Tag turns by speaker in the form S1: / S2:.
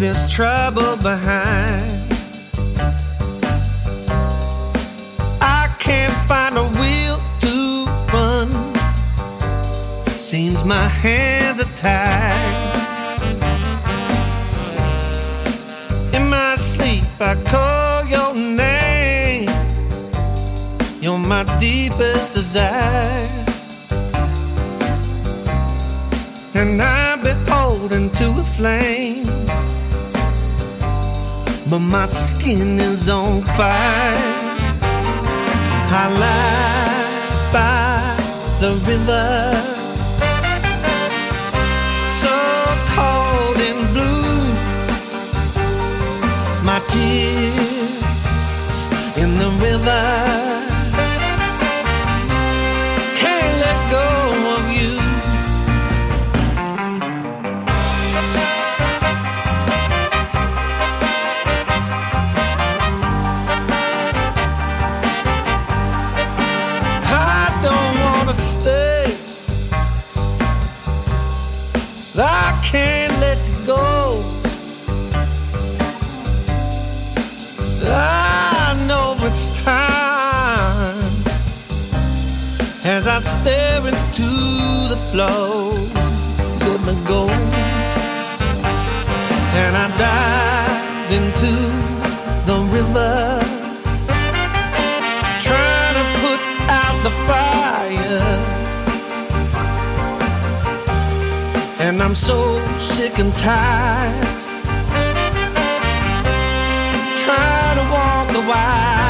S1: this trouble behind. I can't find a will to run. Seems my hands are tied. In my sleep I call your name. You're my deepest desire. And I've been holding to a flame, but my skin is on fire. I lie by the river, so cold and blue. My tears in the river, can't let go of you. Stay, I can't let you go. I know it's time as I stare into the flow. Let me go, and I dive into the river, trying to put out the fire. And I'm so sick and tired, trying to walk the wire.